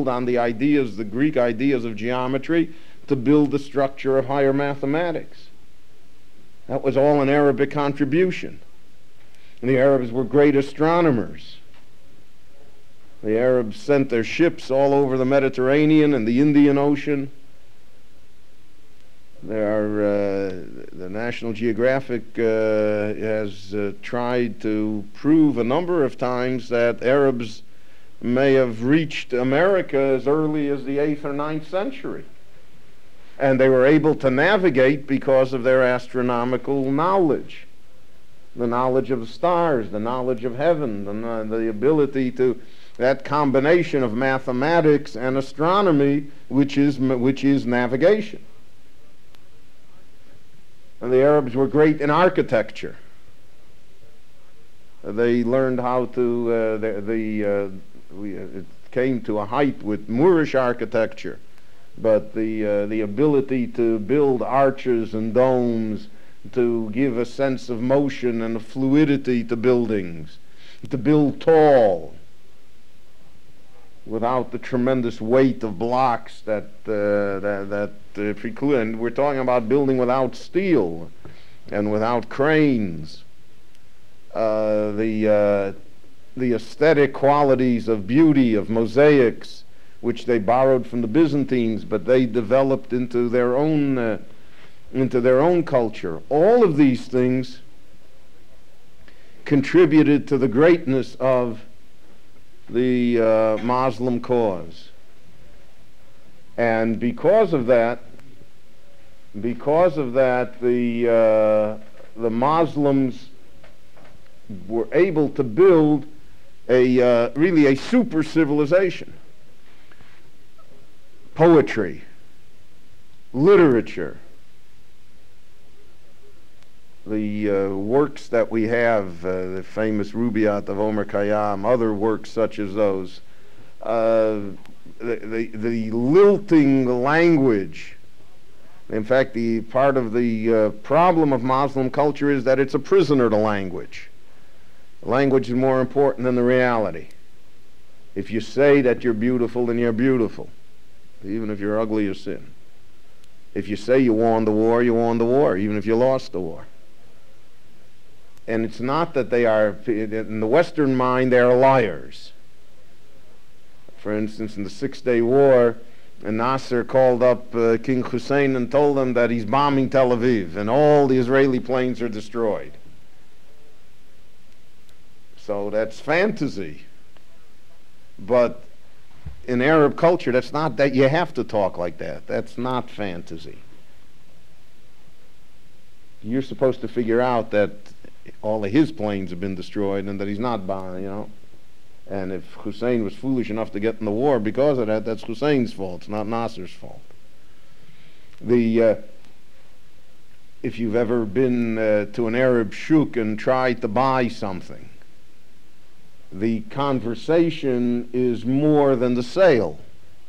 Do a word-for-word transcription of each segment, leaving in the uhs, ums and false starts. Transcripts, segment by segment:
build on the ideas, the Greek ideas of geometry, to build the structure of higher mathematics. That was all an Arabic contribution. And the Arabs were great astronomers. The Arabs sent their ships all over the Mediterranean and the Indian Ocean. There are, uh, the National Geographic uh, has uh, tried to prove a number of times that Arabs may have reached America as early as the eighth or ninth century. And they were able to navigate because of their astronomical knowledge. The knowledge of the stars, the knowledge of heaven, the, the ability to, that combination of mathematics and astronomy, which is, which is navigation. And the Arabs were great in architecture. They learned how to, uh, the, the uh, we, uh, it came to a height with Moorish architecture, but the, uh, the ability to build arches and domes, to give a sense of motion and a fluidity to buildings, to build tall, without the tremendous weight of blocks that uh, that, that uh, preclude. And we're talking about building without steel and without cranes. Uh, the uh, the aesthetic qualities of beauty of mosaics, which they borrowed from the Byzantines, but they developed into their own uh, into their own culture. All of these things contributed to the greatness of the uh, Muslim cause. And because of that, because of that, the, uh, the Muslims were able to build a, uh, really a super civilization. Poetry, literature, the uh, works that we have, uh, the famous Rubaiyat of Omar Khayyam, other works such as those, uh, the, the, the lilting language. In fact, the part of the uh, problem of Muslim culture is that it's a prisoner to language. Language is more important than the reality. If you say that you're beautiful, then you're beautiful, even if you're ugly or sin. If you say you won the war, you won the war, even if you lost the war. And it's not that they are, in the Western mind, they are liars. For instance, in the Six-Day War, Nasser called up uh, King Hussein and told him that he's bombing Tel Aviv and all the Israeli planes are destroyed. So that's fantasy. But in Arab culture, that's not that you have to talk like that. That's not fantasy. You're supposed to figure out that all of his planes have been destroyed and that he's not bombing, you know. And if Hussein was foolish enough to get in the war because of that, that's Hussein's fault. It's not Nasser's fault. The uh, if you've ever been uh, to an Arab shuk and tried to buy something, the conversation is more than the sale.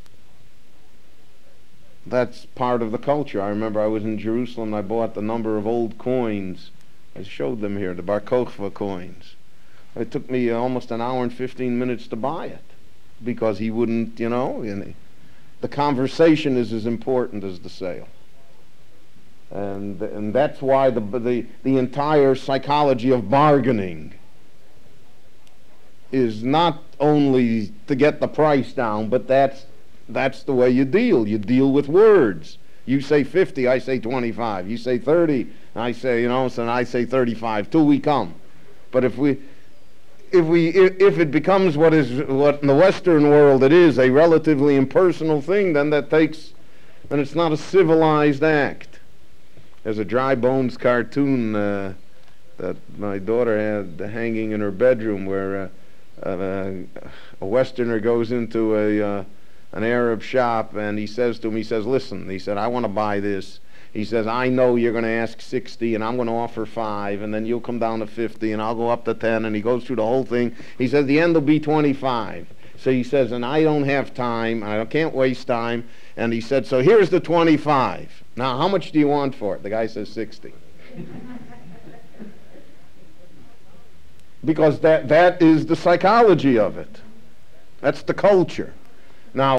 That's part of the culture. I remember I was in Jerusalem, I bought a number of old coins. I showed them here, the Bar Kokhba coins. It took me almost an hour and fifteen minutes to buy it because he wouldn't, you know, and the conversation is as important as the sale. And, and that's why the, the, the entire psychology of bargaining is not only to get the price down, but that's, that's the way you deal. You deal with words. You say fifty, I say twenty-five. You say thirty, I say, you know, so I say thirty-five, till we come. But if we, if we, if, if it becomes what is, what in the Western world it is, a relatively impersonal thing, then that takes, then it's not a civilized act. There's a Dry Bones cartoon uh, that my daughter had hanging in her bedroom where uh, uh, a Westerner goes into a uh, an Arab shop and he says to him, he says, listen, he said, I want to buy this. He says, I know you're going to ask sixty and I'm going to offer five and then you'll come down to fifty and I'll go up to ten, and he goes through the whole thing. He says, the end will be twenty-five. So he says, and I don't have time, I can't waste time. And he said, so here's the twenty-five. Now, how much do you want for it? The guy says sixty. Because that, that is the psychology of it. That's the culture. Now,